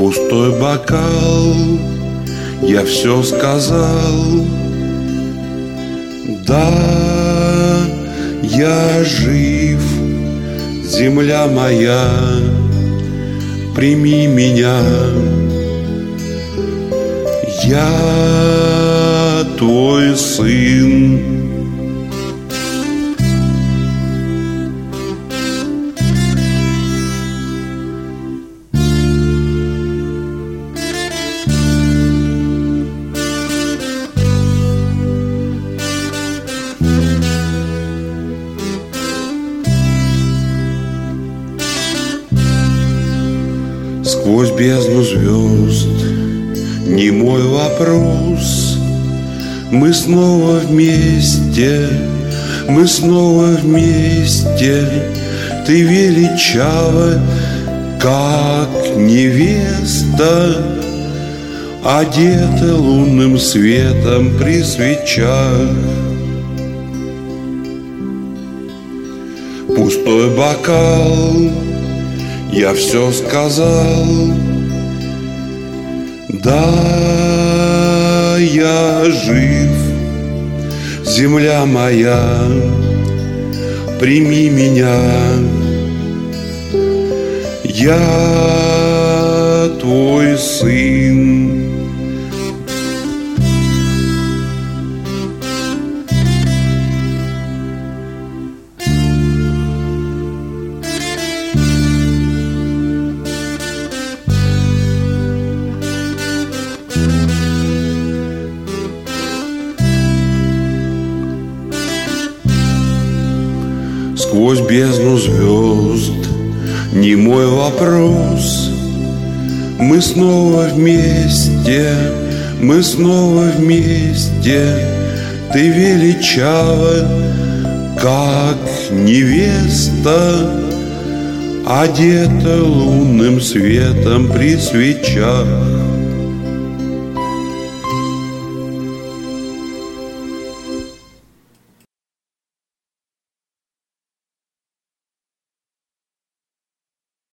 пустой бокал, я все сказал. Да, я жив, земля моя, прими меня. Я твой сын. Сквозь бездну звезд немой вопрос. Мы снова вместе, мы снова вместе. Ты величава, как невеста, одета лунным светом при свечах. Пустой бокал, я все сказал. Да, я жив, земля моя, прими меня. Я твой сын. Сквозь бездну звезд немой вопрос. Мы снова вместе, мы снова вместе. Ты величава, как невеста, одета лунным светом при свечах.